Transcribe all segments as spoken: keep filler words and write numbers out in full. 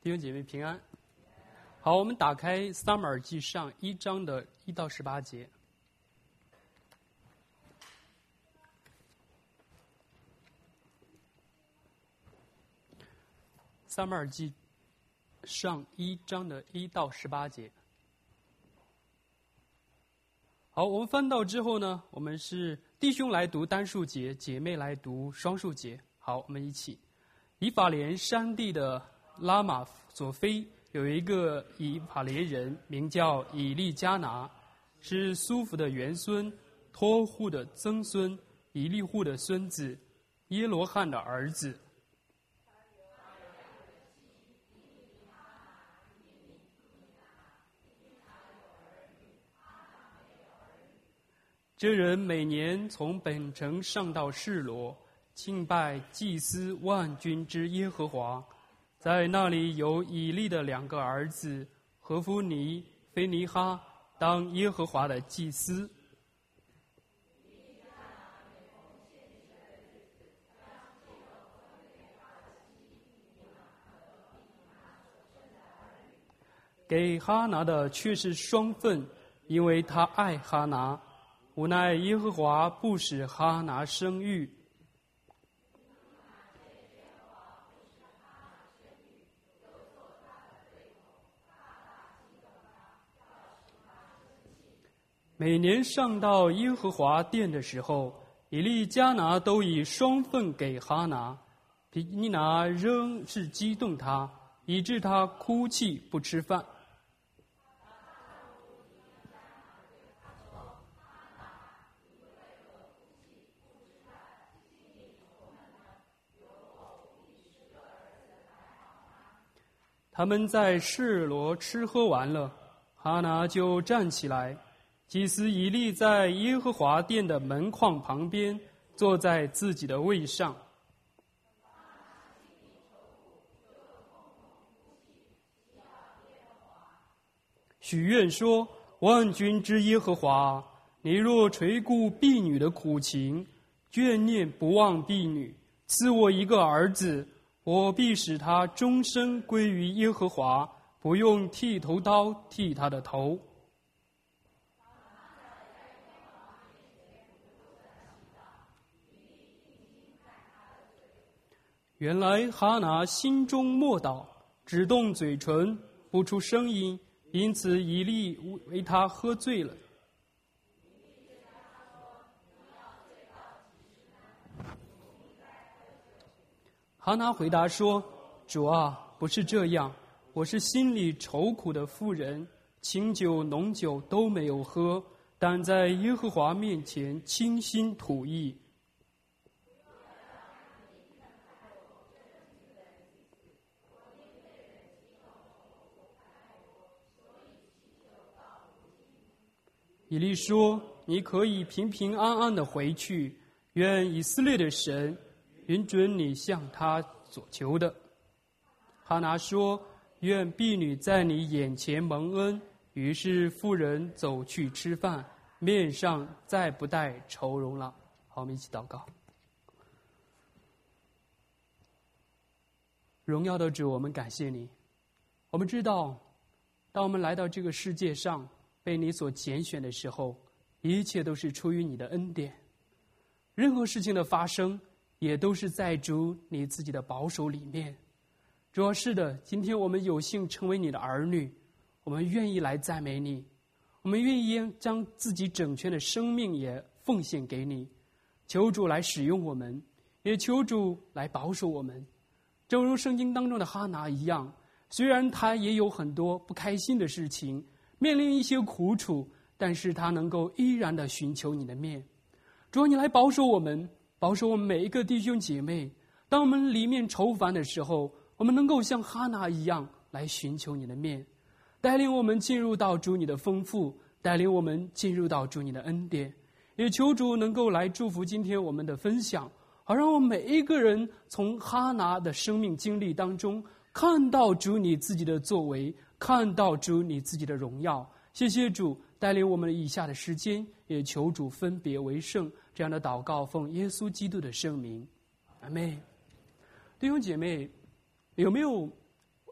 弟兄姐妹平安。好，我们打开撒母耳记上一章的一到十八节。撒母耳记上一章的一到十八节。好，我们翻到之后呢，我们是弟兄来读单数节，姐妹来读双数节。好，我们一起。以法莲山地的拉玛索菲有一个以法莲人，名叫以利加拿，是苏弗的元孙，托户的曾孙，以利户的孙子，耶罗汉的儿子。这人每年从本城上到示罗，敬拜祭司万军之耶和华。在那里有以利的两个儿子何弗尼、菲尼哈当耶和华的祭司。给哈拿的却是双份，因为他爱哈拿。无奈耶和华不使哈拿生育。每年上到耶和华殿的时候，以利加拿都以双份给哈拿，皮尼拿仍是激动他，以致他哭泣不吃饭。他们在示罗吃喝完了，哈拿就站起来。祭司以利在耶和华殿的门框旁边，坐在自己的位上。许愿说：万军之耶和华，你若垂顾婢女的苦情，眷念不忘婢女，赐我一个儿子，我必使他终身归于耶和华，不用剃头刀剃他的头。原来哈拿心中默祷，只动嘴唇，不出声音，因此以利为他喝醉了。哈拿回答说：主啊，不是这样，我是心里愁苦的妇人，清酒浓酒都没有喝，但在耶和华面前倾心吐意。以利说：你可以平平安安的回去，愿以色列的神允准你向他所求的。哈拿说：愿婢女在你眼前蒙恩。于是妇人走去吃饭，面上再不带愁容了。好，我们一起祷告。荣耀的主，我们感谢你。我们知道，当我们来到这个世界上，被你所拣选的时候，一切都是出于你的恩典。任何事情的发生，也都是在主你自己的保守里面。主要是的，今天我们有幸成为你的儿女，我们愿意来赞美你，我们愿意将自己整全的生命也奉献给你。求主来使用我们，也求主来保守我们。正如圣经当中的哈拿一样，虽然他也有很多不开心的事情，面临一些苦楚，但是他能够依然的寻求你的面。主，你来保守我们，保守我们每一个弟兄姐妹。当我们里面愁烦的时候，我们能够像哈拿一样来寻求你的面，带领我们进入到主你的丰富，带领我们进入到主你的恩典。也求主能够来祝福今天我们的分享，好让我们每一个人从哈拿的生命经历当中看到主你自己的作为，看到主你自己的荣耀。谢谢主带领我们以下的时间，也求主分别为圣。这样的祷告奉耶稣基督的圣名，阿们。弟兄姐妹，有没有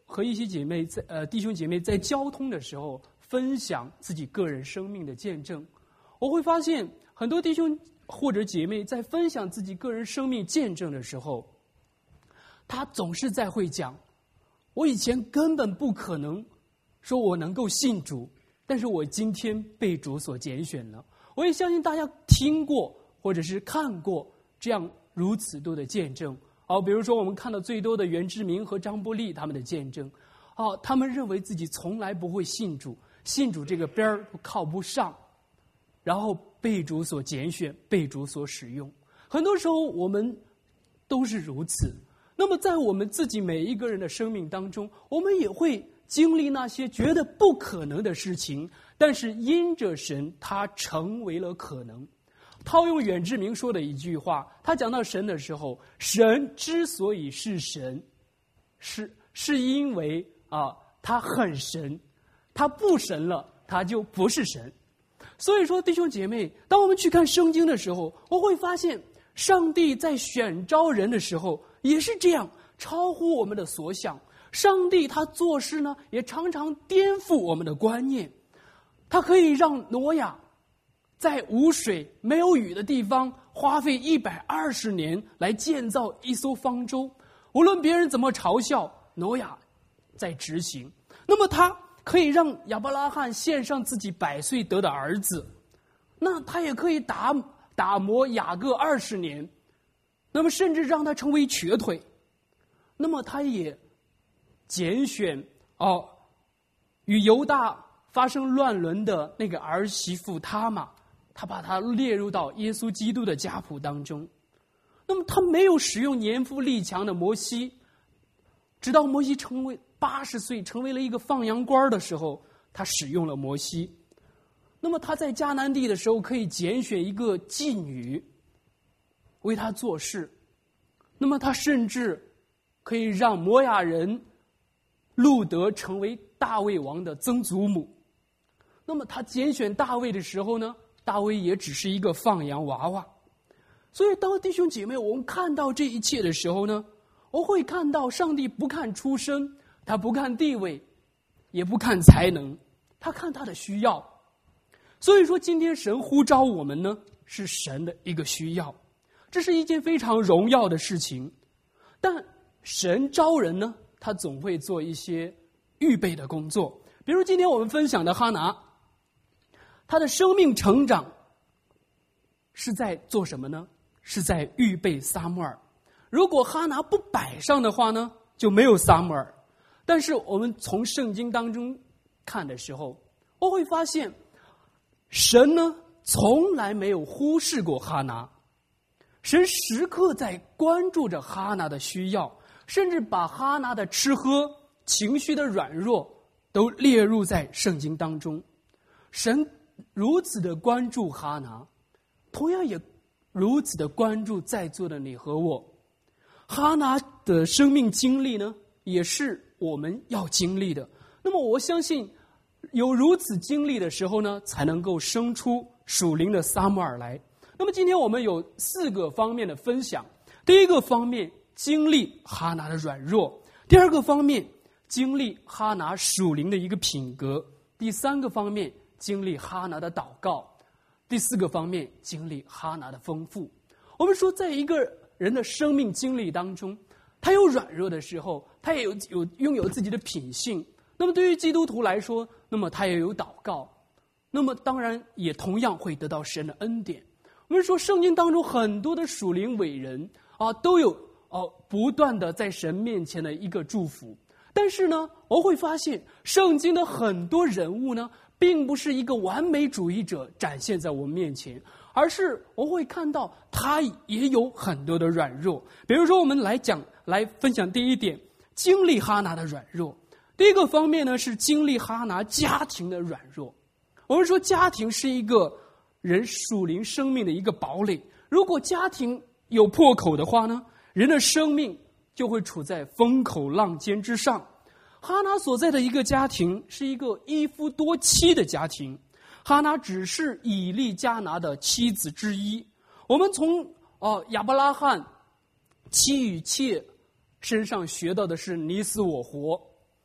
和一些姐妹在呃弟兄姐妹在交通的时候分享自己个人生命的见证，我会发现很多弟兄或者姐妹在分享自己个人生命见证的时候，他总是在会讲，我以前根本不可能说我能够信主，但是我今天被主所拣选了。我也相信大家听过或者是看过这样如此多的见证。哦，比如说我们看到最多的袁志明和张伯利他们的见证，哦，他们认为自己从来不会信主，信主这个边儿都靠不上，然后被主所拣选，被主所使用。很多时候我们都是如此。那么在我们自己每一个人的生命当中，我们也会经历那些觉得不可能的事情，但是因着神，它成为了可能。套用远志明说的一句话，他讲到神的时候，神之所以是神，是是因为啊，他很神，他不神了，他就不是神。所以说，弟兄姐妹，当我们去看圣经的时候，我会发现，上帝在选召人的时候也是这样，超乎我们的所想。上帝他做事呢，也常常颠覆我们的观念。他可以让挪亚在无水没有雨的地方花费一百二十年来建造一艘方舟，无论别人怎么嘲笑，挪亚在执行。那么他可以让亚伯拉罕献上自己百岁得的儿子，那他也可以打打磨雅各二十年，那么甚至让他成为瘸腿。那么他也拣选哦与犹大发生乱伦的那个儿媳妇他玛，他把他列入到耶稣基督的家谱当中。那么他没有使用年富力强的摩西，直到摩西成为八十岁，成为了一个放羊官的时候，他使用了摩西。那么他在迦南地的时候，可以拣选一个妓女为他做事。那么他甚至可以让摩亚人路德成为大卫王的曾祖母。那么他拣选大卫的时候呢，大卫也只是一个放羊娃娃。所以当弟兄姐妹我们看到这一切的时候呢，我会看到上帝不看出身，他不看地位，也不看才能，他看他的需要。所以说今天神呼召我们呢，是神的一个需要，这是一件非常荣耀的事情。但神招人呢，他总会做一些预备的工作。比如今天我们分享的哈拿，他的生命成长是在做什么呢？是在预备撒母耳。如果哈拿不摆上的话呢，就没有撒母耳。但是我们从圣经当中看的时候，我会发现神呢从来没有忽视过哈拿，神时刻在关注着哈拿的需要，甚至把哈拿的吃喝、情绪的软弱都列入在圣经当中。神如此的关注哈拿，同样也如此的关注在座的你和我。哈拿的生命经历呢，也是我们要经历的。那么我相信有如此经历的时候呢，才能够生出属灵的撒母耳来。那么今天我们有四个方面的分享。第一个方面，经历哈拿的软弱；第二个方面，经历哈拿属灵的一个品格；第三个方面，经历哈拿的祷告；第四个方面，经历哈拿的丰富。我们说，在一个人的生命经历当中，他有软弱的时候，他也有有拥有自己的品性。那么对于基督徒来说，那么他也有祷告，那么当然也同样会得到神的恩典。我们说圣经当中很多的属灵伟人啊，都有哦、啊、不断的在神面前的一个祝福。但是呢，我会发现圣经的很多人物呢，并不是一个完美主义者展现在我们面前，而是我会看到他也有很多的软弱。比如说我们来讲来分享第一点，经历哈拿的软弱。第一个方面呢，是经历哈拿家庭的软弱。我们说家庭是一个人属灵生命的一个堡垒，如果家庭有破口的话呢，人的生命就会处在风口浪尖之上。哈拿所在的一个家庭是一个一夫多妻的家庭，哈拿只是以利加拿的妻子之一。我们从哦、呃、亚伯拉罕妻与妾身上学到的是你死我活。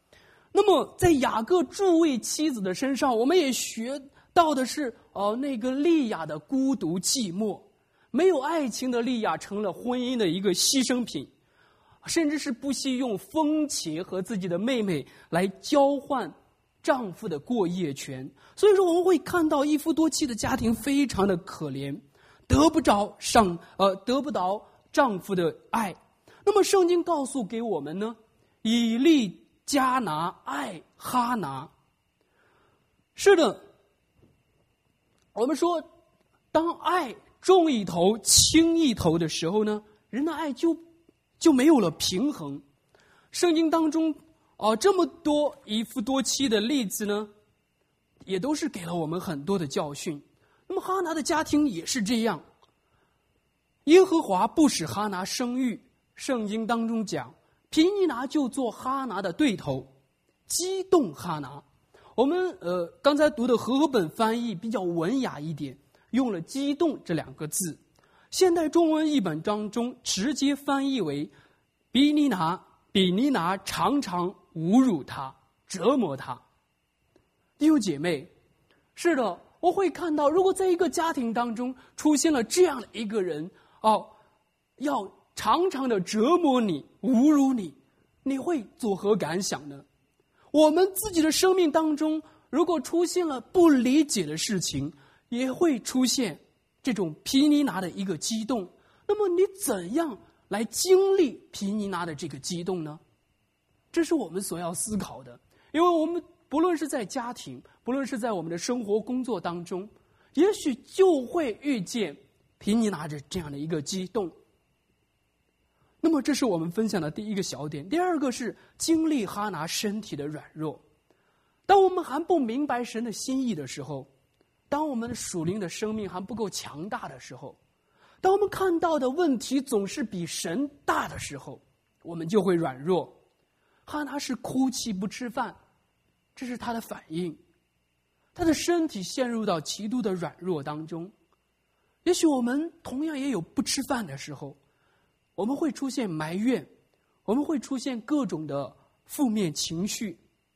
那么在雅各诸位妻子的身上，我们也学到的是，呃，那个利亚的孤独寂寞，没有爱情的利亚成了婚姻的一个牺牲品，甚至是不惜用风且和自己的妹妹来交换丈夫的过夜权。所以说我们会看到一夫多妻的家庭非常的可怜，得不着上呃得不到丈夫的爱。那么圣经告诉给我们呢，以利加拿爱哈拿。是的，我们说当爱重一头轻一头的时候呢，人的爱就就没有了平衡。圣经当中啊、呃，这么多一夫多妻的例子呢，也都是给了我们很多的教训。那么哈拿的家庭也是这样，耶和华不使哈拿生育。圣经当中讲，毗尼拿就做哈拿的对头，激动哈拿。我们呃刚才读的和合本翻译比较文雅一点，用了激动这两个字。现代中文译本当中直接翻译为毗尼拿毗尼拿常常侮辱他，折磨他。弟兄姐妹，是的，我会看到，如果在一个家庭当中出现了这样的一个人，哦，要常常的折磨你、侮辱你，你会作何感想呢？我们自己的生命当中，如果出现了不理解的事情，也会出现这种毗尼拿的一个激动。那么你怎样来经历毗尼拿的这个激动呢？这是我们所要思考的。因为我们不论是在家庭，不论是在我们的生活工作当中，也许就会遇见毗尼拿着这样的一个激动。那么这是我们分享的第一个小点。第二个是经历哈拿身体的软弱。当我们还不明白神的心意的时候，当我们的属灵的生命还不够强大的时候，当我们看到的问题总是比神大的时候，我们就会软弱。哈拿是哭泣不吃饭，这是他的反应，他的身体陷入到极度的软弱当中。也许我们同样也有不吃饭的时候，我们会出现埋怨，我们会出现各种的负面情绪。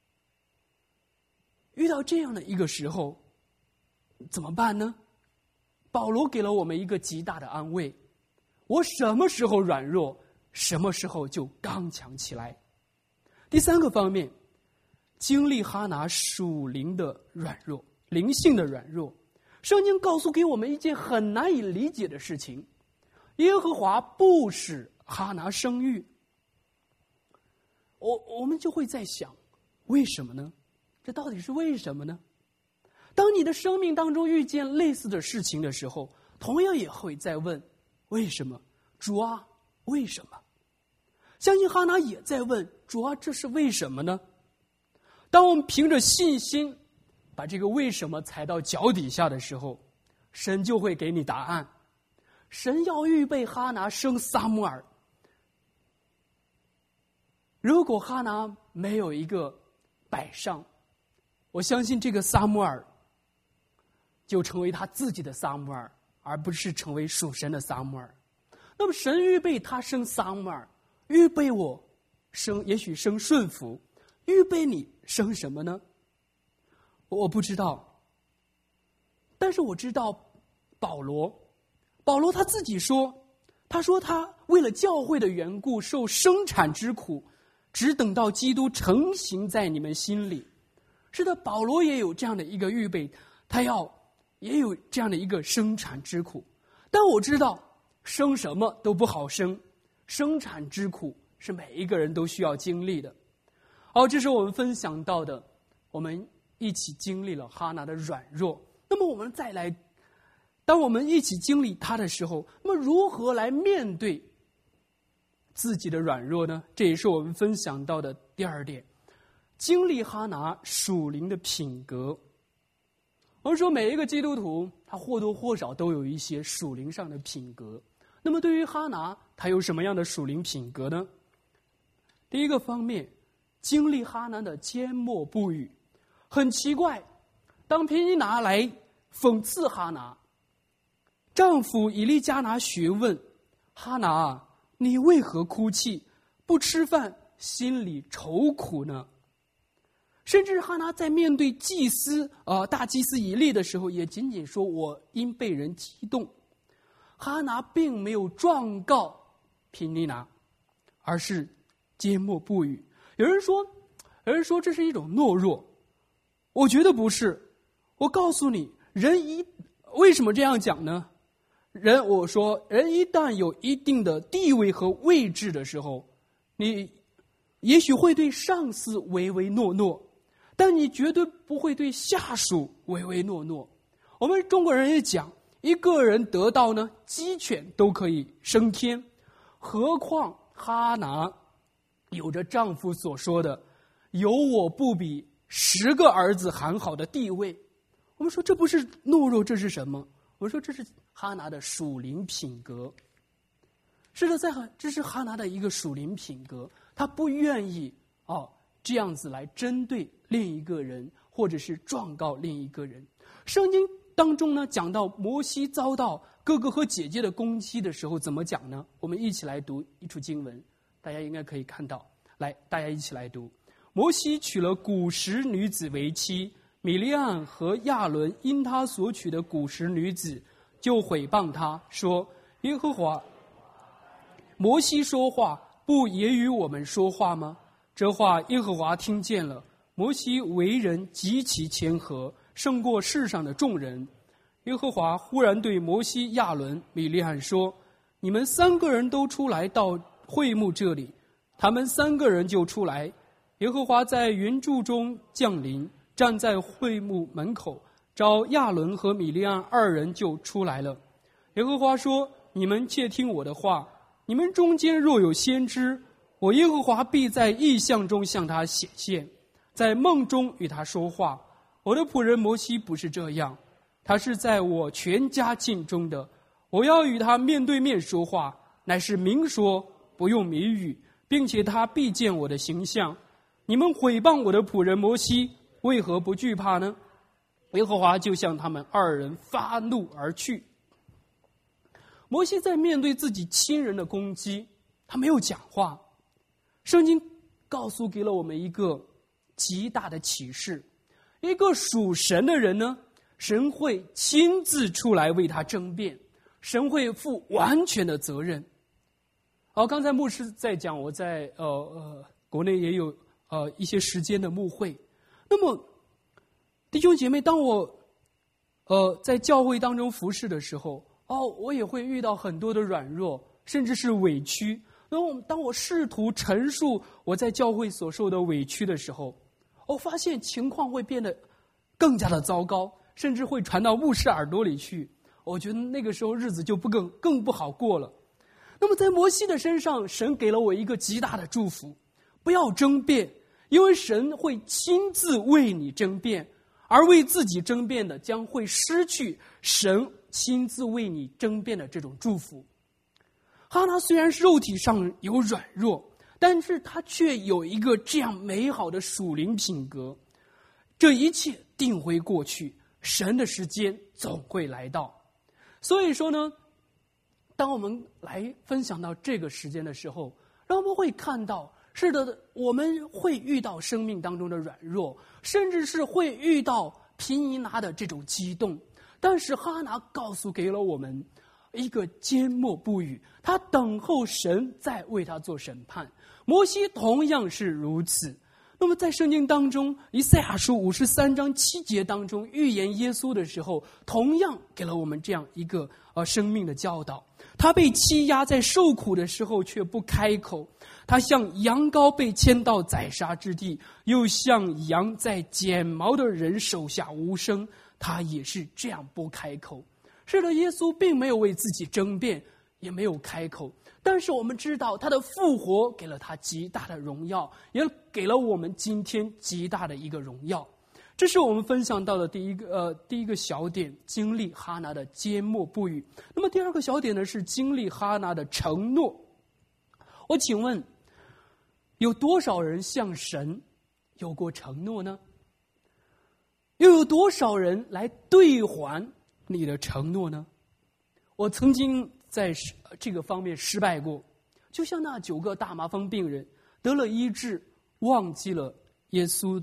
遇到这样的一个时候，怎么办呢？保罗给了我们一个极大的安慰：我什么时候软弱，什么时候就刚强起来。第三个方面，经历哈拿属灵的软弱，灵性的软弱。圣经告诉给我们一件很难以理解的事情：耶和华不使哈拿生育。我我们就会在想，为什么呢？这到底是为什么呢？当你的生命当中遇见类似的事情的时候，同样也会在问为什么？主啊，为什么？相信哈拿也在问主啊，这是为什么呢？当我们凭着信心把这个为什么踩到脚底下的时候，神就会给你答案。神要预备哈拿生撒母耳。如果哈拿没有一个摆上，我相信这个撒母耳就成为他自己的撒母耳，而不是成为属神的撒母耳。那么神预备他生撒母耳，预备我生，也许生顺服，预备你生什么呢？我不知道。但是我知道保罗保罗他自己说，他说他为了教会的缘故受生产之苦，只等到基督成形在你们心里。是的，保罗也有这样的一个预备，他要也有这样的一个生产之苦。但我知道生什么都不好生，生产之苦是每一个人都需要经历的。好，这是我们分享到的，我们一起经历了哈拿的软弱。那么我们再来，当我们一起经历他的时候，那么如何来面对自己的软弱呢？这也是我们分享到的第二点，经历哈拿属灵的品格。我们说每一个基督徒他或多或少都有一些属灵上的品格。那么对于哈拿，他有什么样的属灵品格呢？第一个方面，经历哈拿的缄默不语。很奇怪，当毗尼拿来讽刺哈拿，丈夫以利加拿询问哈拿啊，你为何哭泣，不吃饭，心里愁苦呢？ 甚至哈拿在面对祭司呃大祭司以利的时候，也仅仅说我因被人激动。哈拿并没有状告毗尼拿，而是缄默不语。有人说，有人说这是一种懦弱，我觉得不是。我告诉你，人一为什么这样讲呢？人我说，人一旦有一定的地位和位置的时候，你也许会对上司唯唯诺诺，但你绝对不会对下属唯唯诺诺。我们中国人也讲，一个人得道呢，鸡犬都可以升天，何况哈拿有着丈夫所说的有我不比十个儿子还好的地位。我们说这不是懦弱，这是什么？我说这是哈拿的属灵品格。是的，在这是哈拿的一个属灵品格，他不愿意哦这样子来针对另一个人，或者是状告另一个人。圣经当中呢，讲到摩西遭到哥哥和姐姐的攻击的时候，怎么讲呢？我们一起来读一处经文，大家应该可以看到。来，大家一起来读。摩西娶了古时女子为妻，米利暗和亚伦因他所娶的古时女子，就毁谤他说：耶和华，摩西说话不也与我们说话吗？这话耶和华听见了。摩西为人极其谦和，胜过世上的众人。耶和华忽然对摩西、亚伦、米利暗说：你们三个人都出来到会幕这里。他们三个人就出来。耶和华在云柱中降临，站在会幕门口，召亚伦和米利暗二人就出来了。耶和华说：你们切听我的话，你们中间若有先知，我耶和华必在异象中向他显现，在梦中与他说话。我的仆人摩西不是这样，他是在我全家境中的，我要与他面对面说话，乃是明说，不用谜语，并且他必见我的形象。你们毁谤我的仆人摩西，为何不惧怕呢？耶和华就向他们二人发怒而去。摩西在面对自己亲人的攻击，他没有讲话。圣经告诉给了我们一个极大的启示，一个属神的人呢，神会亲自出来为他争辩，神会负完全的责任。好，刚才牧师在讲，我在呃呃国内也有呃一些时间的牧会。那么弟兄姐妹，当我呃在教会当中服侍的时候，哦，我也会遇到很多的软弱，甚至是委屈。然后当我试图陈述我在教会所受的委屈的时候，我发现情况会变得更加的糟糕，甚至会传到牧师耳朵里去。我觉得那个时候日子就不更更不好过了。那么在摩西的身上，神给了我一个极大的祝福，不要争辩，因为神会亲自为你争辩，而为自己争辩的将会失去神亲自为你争辩的这种祝福。哈拿虽然是肉体上有软弱，但是他却有一个这样美好的属灵品格。这一切定会过去，神的时间总会来到。所以说呢，当我们来分享到这个时间的时候，让我们会看到，是的，我们会遇到生命当中的软弱，甚至是会遇到毗尼拿的这种激动。但是哈拿告诉给了我们一个缄默不语，他等候神在为他做审判。摩西同样是如此。那么在圣经当中，以赛亚书五十三章七节当中预言耶稣的时候，同样给了我们这样一个呃生命的教导。他被欺压，在受苦的时候却不开口，他像羊羔被牵到宰杀之地，又像羊在剪毛的人手下无声，他也是这样不开口。是的，耶稣并没有为自己争辩，也没有开口，但是我们知道他的复活给了他极大的荣耀，也给了我们今天极大的一个荣耀。这是我们分享到的第一个呃第一个小点，经历哈拿的缄默不语。那么第二个小点呢，是经历哈拿的承诺。我请问，有多少人向神有过承诺呢？又有多少人来兑还你的承诺呢？我曾经在这个方面失败过，就像那九个大麻风病人得了医治，忘记了耶稣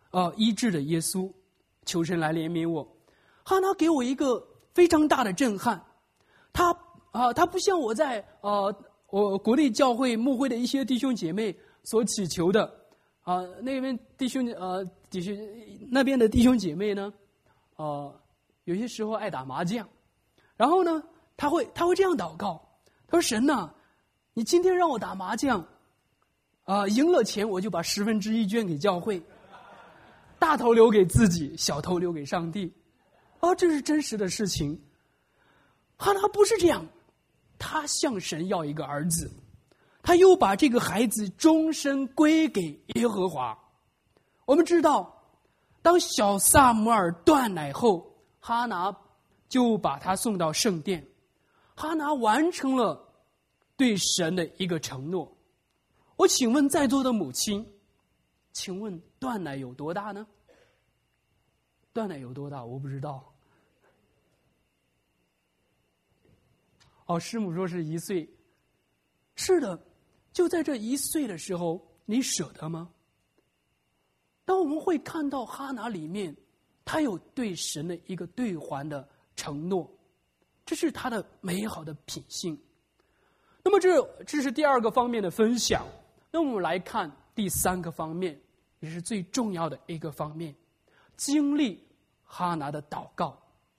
呃医治了耶稣，求神来怜悯我。哈拿给我一个非常大的震撼，他啊、呃，他不像我在呃我国内教会牧会的一些弟兄姐妹所祈求的啊、呃，那边弟兄呃弟兄那边的弟兄姐妹呢，呃有些时候爱打麻将，然后呢他会他会这样祷告，他说神呐，你今天让我打麻将。啊、呃，赢了钱我就把十分之一捐给教会，大头留给自己，小头留给上帝。啊，这是真实的事情。哈拿不是这样，他向神要一个儿子，他又把这个孩子终身归给耶和华。我们知道，当小撒母耳断奶后，哈拿就把他送到圣殿，哈拿完成了对神的一个承诺。我请问在座的母亲，请问断奶有多大呢？断奶有多大？我不知道。哦，师母说是一岁。是的，就在这一岁的时候，你舍得吗？当我们会看到哈拿里面，他有对神的一个兑还的承诺，这是他的美好的品性。那么这这是第二个方面的分享。那我们来看第三个方面，也是最重要的一个方面，经历哈拿的祷告。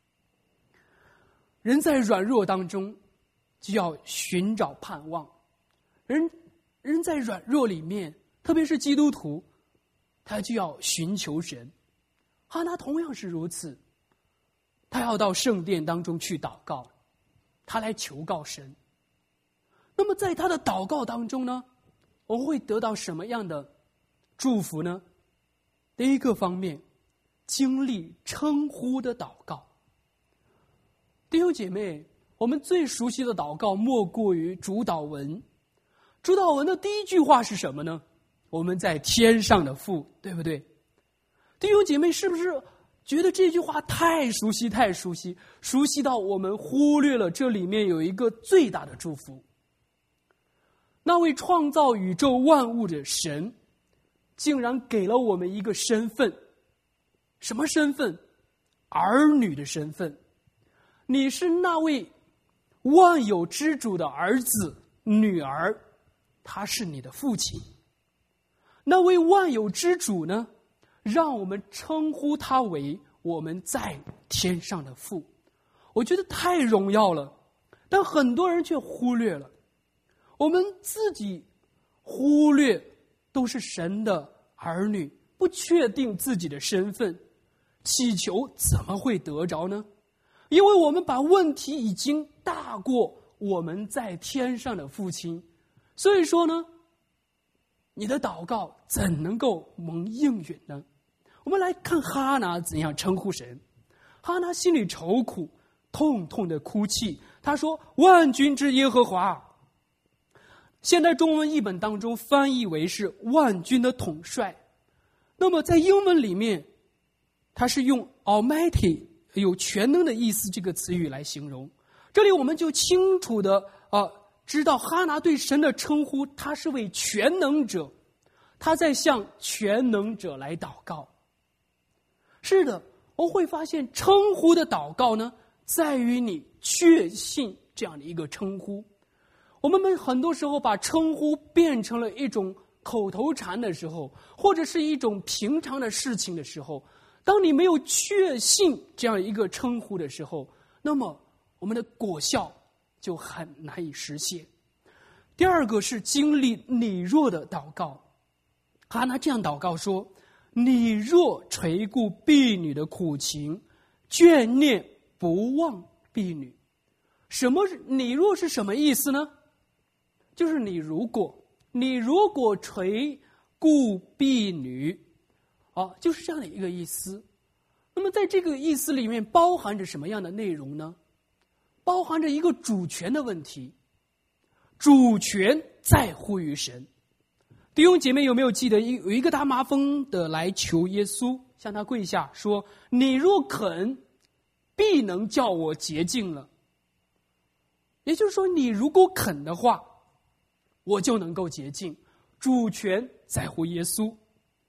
人在软弱当中，就要寻找盼望。人人在软弱里面，特别是基督徒，他就要寻求神。哈拿同样是如此，他要到圣殿当中去祷告，他来求告神。那么在他的祷告当中呢，我会得到什么样的祝福呢？第一个方面，经历称呼的祷告。弟兄姐妹，我们最熟悉的祷告莫过于主祷文。主祷文的第一句话是什么呢？我们在天上的父，对不对？弟兄姐妹，是不是觉得这句话太熟悉太熟悉，熟悉到我们忽略了这里面有一个最大的祝福？那位创造宇宙万物的神，竟然给了我们一个身份。什么身份？儿女的身份。你是那位万有之主的儿子、女儿，他是你的父亲。那位万有之主呢，让我们称呼他为我们在天上的父。我觉得太荣耀了，但很多人却忽略了。我们自己忽略都是神的儿女，不确定自己的身份，祈求怎么会得着呢？因为我们把问题已经大过我们在天上的父亲，所以说呢，你的祷告怎能够蒙应允呢？我们来看哈拿怎样称呼神。哈拿心里愁苦，痛痛的哭泣，他说：万军之耶和华。现代中文译本当中翻译为是万军的统帅。那么在英文里面，它是用 Almighty 有全能的意思这个词语来形容。这里我们就清楚的呃知道哈拿对神的称呼，他是为全能者，他在向全能者来祷告。是的，我会发现称呼的祷告呢，在于你确信这样的一个称呼。我们很多时候把称呼变成了一种口头禅的时候，或者是一种平常的事情的时候，当你没有确信这样一个称呼的时候，那么我们的果效就很难以实现。第二个是经历你若的祷告。哈拿这样祷告说：你若垂顾婢女的苦情，眷念不忘婢女。什么你若是什么意思呢？就是你如果你如果垂顾婢女啊，就是这样的一个意思。那么在这个意思里面包含着什么样的内容呢？包含着一个主权的问题。主权在乎于神。弟兄姐妹，有没有记得有一个大麻风的来求耶稣，向他跪下说：你若肯，必能叫我洁净了。也就是说，你如果肯的话，我就能够洁净。主权在乎耶稣。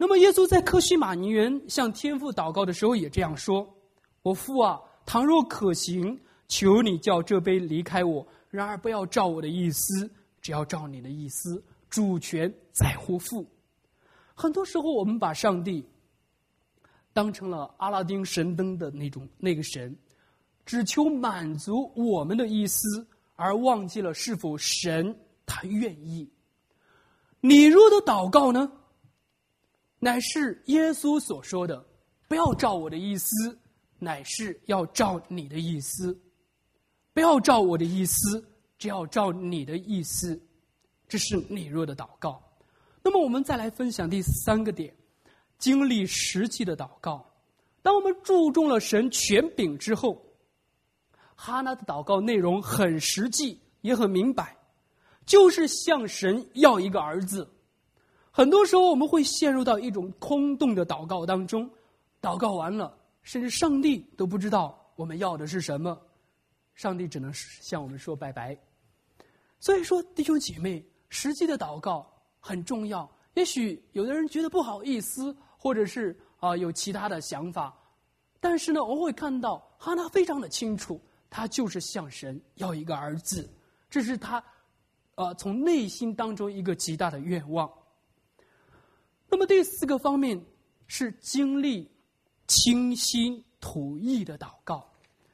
那么耶稣在客西马尼园向天父祷告的时候也这样说：我父啊，倘若可行，求你叫这杯离开我，然而不要照我的意思，只要照你的意思。主权在乎父。很多时候我们把上帝当成了阿拉丁神灯的那种那个神，只求满足我们的意思，而忘记了是否神他愿意。你若的祷告呢，乃是耶稣所说的，不要照我的意思，乃是要照你的意思。不要照我的意思，只要照你的意思。这是你若的祷告。那么我们再来分享第三个点，经历实际的祷告。当我们注重了神权柄之后，哈拿的祷告内容很实际，也很明白，就是向神要一个儿子。很多时候我们会陷入到一种空洞的祷告当中，祷告完了，甚至上帝都不知道我们要的是什么，上帝只能向我们说拜拜。所以说，弟兄姐妹，实际的祷告很重要。也许有的人觉得不好意思，或者是啊、呃、有其他的想法，但是呢，我会看到哈拿非常的清楚，他就是向神要一个儿子，这是他呃从内心当中一个极大的愿望。那么第四个方面是经历倾心吐意的祷告。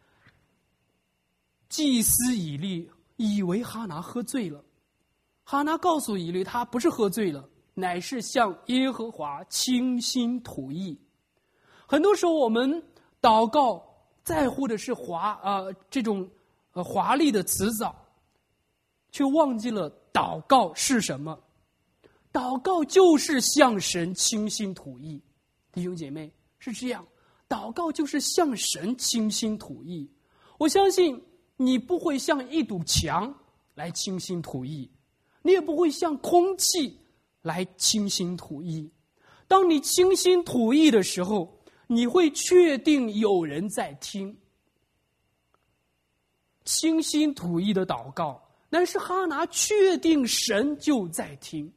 祭司以利以为哈拿喝醉了，哈拿告诉以利，他不是喝醉了，乃是向耶和华倾心吐意。很多时候我们祷告在乎的是华呃这种呃华丽的辞藻，却忘记了祷告是什么。祷告就是向神倾心吐意，弟兄姐妹是这样，祷告就是向神倾心吐意。我相信你不会向一堵墙来倾心吐意，你也不会向空气来倾心吐意。当你倾心吐意的时候，你会确定有人在听。倾心吐意的祷告，但是哈拿确定神就在听。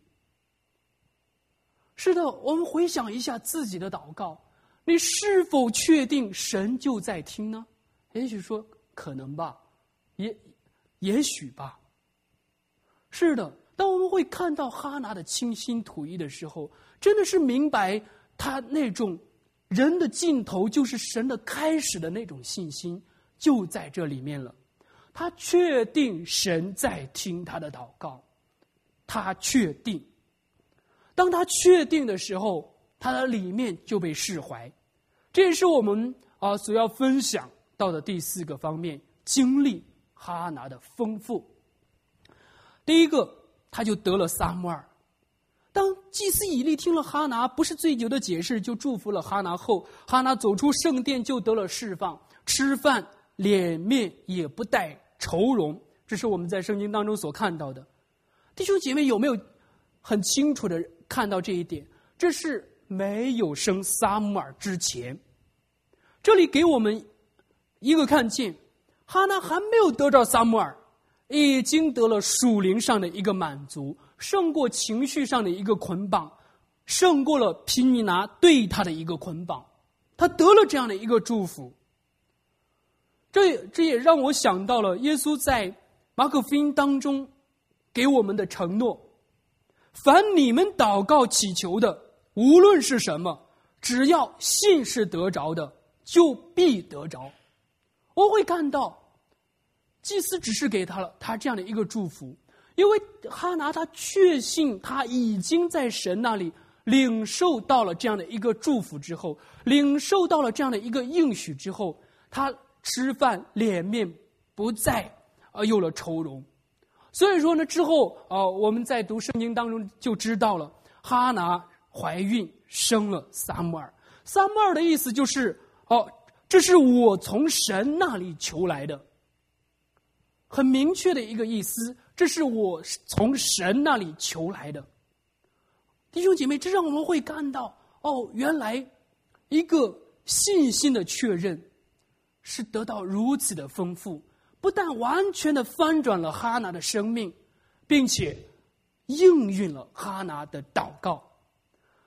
是的，我们回想一下自己的祷告，你是否确定神就在听呢？也许说可能吧，也也许吧。是的，当我们会看到哈拿的倾心吐意的时候，真的是明白他那种人的尽头就是神的开始的那种信心就在这里面了。他确定神在听他的祷告，他确定。当他确定的时候，他的里面就被释怀。这也是我们啊所要分享到的第四个方面，经历哈拿的丰富。第一个，他就得了撒母耳。当祭司以利听了哈拿不是醉酒的解释，就祝福了哈拿后，哈拿走出圣殿就得了释放，吃饭脸面也不带愁容。这是我们在圣经当中所看到的。弟兄姐妹有没有很清楚的看到这一点？这是没有生撒母耳之前。这里给我们一个看见，哈拿还没有得到撒母耳，已经得了属灵上的一个满足，胜过情绪上的一个捆绑，胜过了毗尼拿对他的一个捆绑，他得了这样的一个祝福。这这也让我想到了耶稣在马可福音当中给我们的承诺：凡你们祷告祈求的，无论是什么，只要信是得着的，就必得着。我会看到祭司只是给他了他这样的一个祝福，因为哈拿他确信他已经在神那里领受到了这样的一个祝福之后，领受到了这样的一个应许之后，他吃饭脸面不再呃有了愁容。所以说呢，之后呃我们在读圣经当中就知道了，哈拿怀孕生了撒母耳。撒母耳的意思就是哦，这是我从神那里求来的，很明确的一个意思，这是我从神那里求来的。弟兄姐妹，这让我们会看到，哦，原来一个信心的确认是得到如此的丰富，不但完全的翻转了哈拿的生命，并且应允了哈拿的祷告。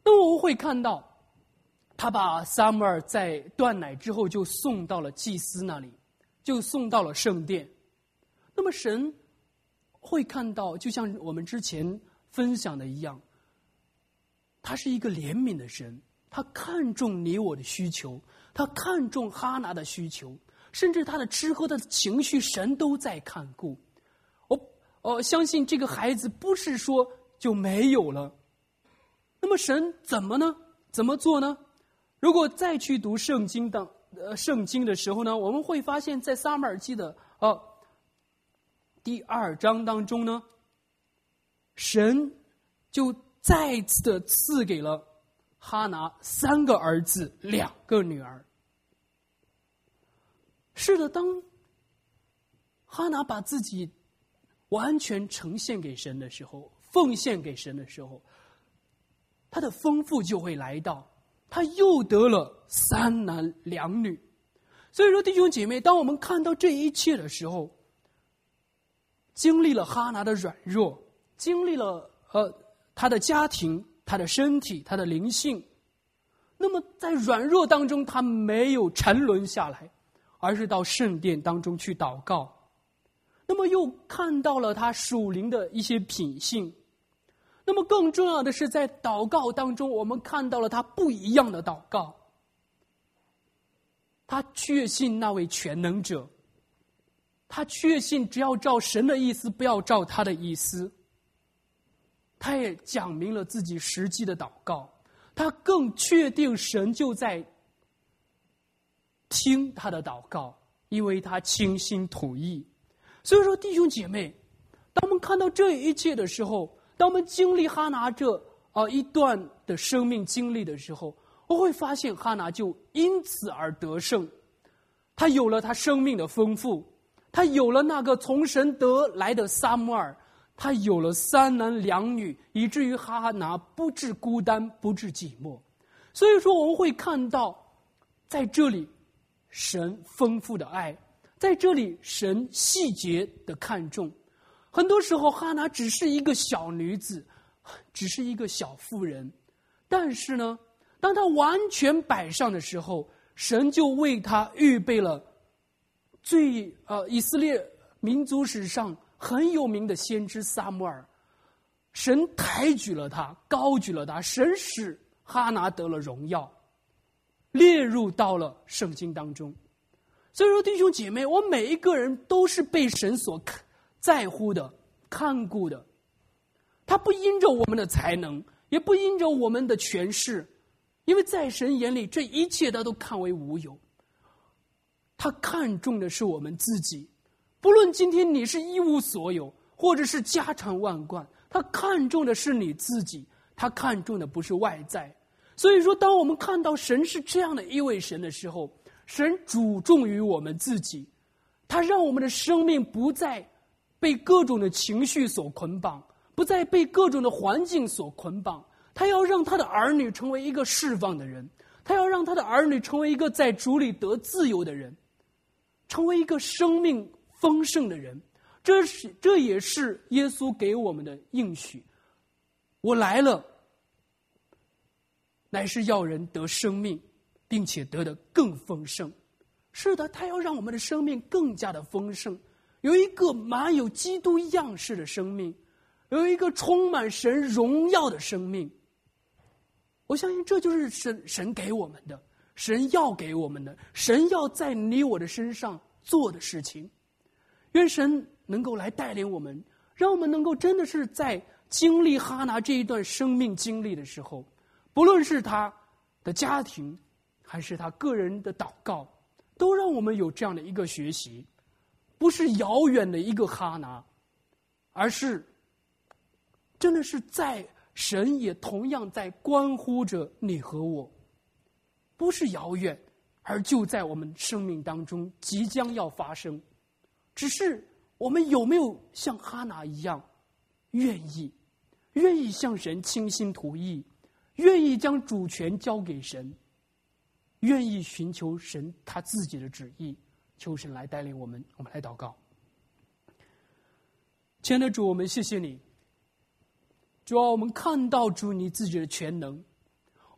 那么我们会看到，他把撒母耳在断奶之后就送到了祭司那里，就送到了圣殿。那么神会看到，就像我们之前分享的一样，他是一个怜悯的神，他看重你我的需求，他看重哈拿的需求，甚至他的吃喝的情绪，神都在看顾。我我相信这个孩子不是说就没有了。那么神怎么呢？怎么做呢？如果再去读圣经的呃圣经的时候呢，我们会发现，在撒母耳记的呃第二章当中呢，神就再次的赐给了哈拿三个儿子，两个女儿。是的，当哈拿把自己完全呈现给神的时候，奉献给神的时候，他的丰富就会来到，他又得了三男两女。所以说，弟兄姐妹，当我们看到这一切的时候，经历了哈拿的软弱，经历了呃他的家庭、他的身体、他的灵性，那么在软弱当中，他没有沉沦下来，而是到圣殿当中去祷告。那么又看到了他属灵的一些品性。那么更重要的是，在祷告当中，我们看到了他不一样的祷告。他确信那位全能者，他确信只要照神的意思，不要照他的意思。他也讲明了自己实际的祷告，他更确定神就在听他的祷告，因为他倾心吐意。所以说，弟兄姐妹，当我们看到这一切的时候，当我们经历哈拿这啊、呃、一段的生命经历的时候，我会发现哈拿就因此而得胜。他有了他生命的丰富，他有了那个从神得来的撒母耳，他有了三男两女，以至于哈拿不致孤单，不致寂寞。所以说，我们会看到在这里神丰富的爱，在这里神细节的看重。很多时候哈拿只是一个小女子，只是一个小妇人，但是呢，当她完全摆上的时候，神就为她预备了最呃以色列民族史上很有名的先知撒母耳。神抬举了他，高举了他，神使哈拿得了荣耀，列入到了圣经当中。所以说，弟兄姐妹，我每一个人都是被神所在乎的、看顾的。他不因着我们的才能，也不因着我们的权势，因为在神眼里，这一切他都看为无有。他看重的是我们自己，不论今天你是一无所有，或者是家产万贯，他看重的是你自己，他看重的不是外在。所以说，当我们看到神是这样的一位神的时候，神主重于我们自己，他让我们的生命不再被各种的情绪所捆绑，不再被各种的环境所捆绑。他要让他的儿女成为一个释放的人，他要让他的儿女成为一个在主里得自由的人，成为一个生命丰盛的人。这是这也是耶稣给我们的应许。我来了，乃是要人得生命，并且得得更丰盛。是的，他要让我们的生命更加的丰盛，有一个满有基督样式的生命，有一个充满神荣耀的生命。我相信这就是神神给我们的，神要给我们的，神要在你我的身上做的事情。愿神能够来带领我们，让我们能够真的是在经历哈拿这一段生命经历的时候，不论是他的家庭还是他个人的祷告，都让我们有这样的一个学习，不是遥远的一个哈拿，而是真的是在神也同样在关乎着你和我，不是遥远，而就在我们生命当中即将要发生。只是我们有没有像哈拿一样愿意愿意向神倾心吐意，愿意将主权交给神，愿意寻求神他自己的旨意，求神来带领我们。我们来祷告。亲爱的主，我们谢谢你，主啊，我们看到主你自己的全能，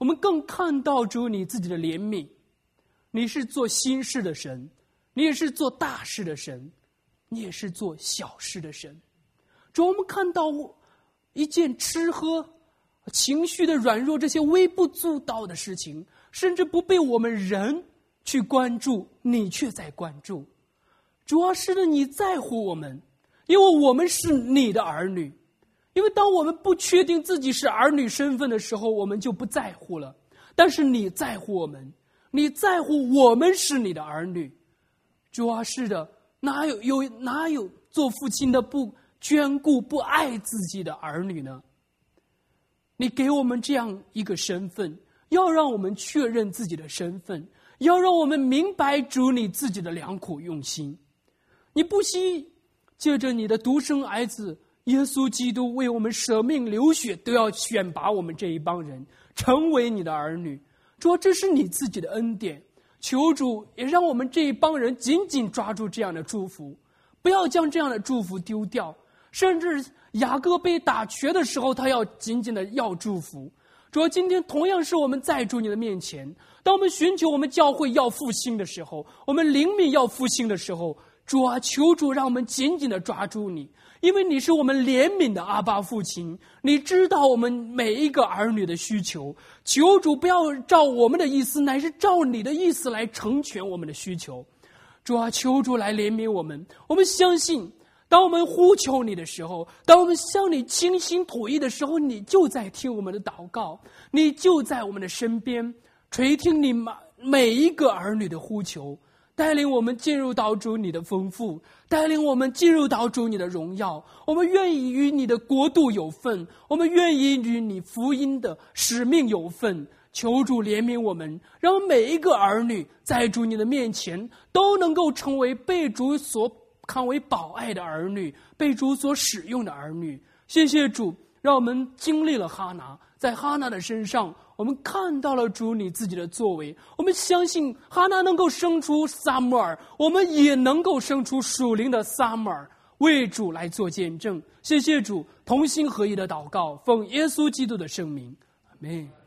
我们更看到主你自己的怜悯。你是做新事的神，你也是做大事的神，你也是做小事的神。主，我们看到一件吃喝、情绪的软弱，这些微不足道的事情，甚至不被我们人去关注，你却在关注。主要是的，你在乎我们，因为我们是你的儿女。因为当我们不确定自己是儿女身份的时候，我们就不在乎了。但是你在乎我们，你在乎我们是你的儿女。主啊，是的，哪有有哪有做父亲的不眷顾、不爱自己的儿女呢？你给我们这样一个身份，要让我们确认自己的身份，要让我们明白主你自己的良苦用心。你不惜借着你的独生儿子耶稣基督为我们舍命流血，都要选拔我们这一帮人成为你的儿女。主，这是你自己的恩典，求主也让我们这一帮人紧紧抓住这样的祝福，不要将这样的祝福丢掉。甚至雅各被打瘸的时候，他要紧紧的要祝福。主，今天同样是我们在主你的面前，当我们寻求我们教会要复兴的时候，我们灵命要复兴的时候，主啊，求主让我们紧紧的抓住你，因为你是我们怜悯的阿爸父亲，你知道我们每一个儿女的需求。求主不要照我们的意思，乃是照你的意思来成全我们的需求。主啊，求主来怜悯我们。我们相信，当我们呼求你的时候，当我们向你倾心吐意的时候，你就在听我们的祷告，你就在我们的身边垂听你每一个儿女的呼求，带领我们进入到主你的丰富，带领我们进入到主你的荣耀。我们愿意与你的国度有份，我们愿意与你福音的使命有份。求主怜悯我们，让每一个儿女在主你的面前都能够成为被主所看为宝爱的儿女，被主所使用的儿女。谢谢主，让我们经历了哈拿，在哈拿的身上我们看到了主你自己的作为。我们相信哈拿能够生出撒母耳，我们也能够生出属灵的撒母耳，为主来做见证。谢谢主，同心合一的祷告，奉耶稣基督的圣名，阿们。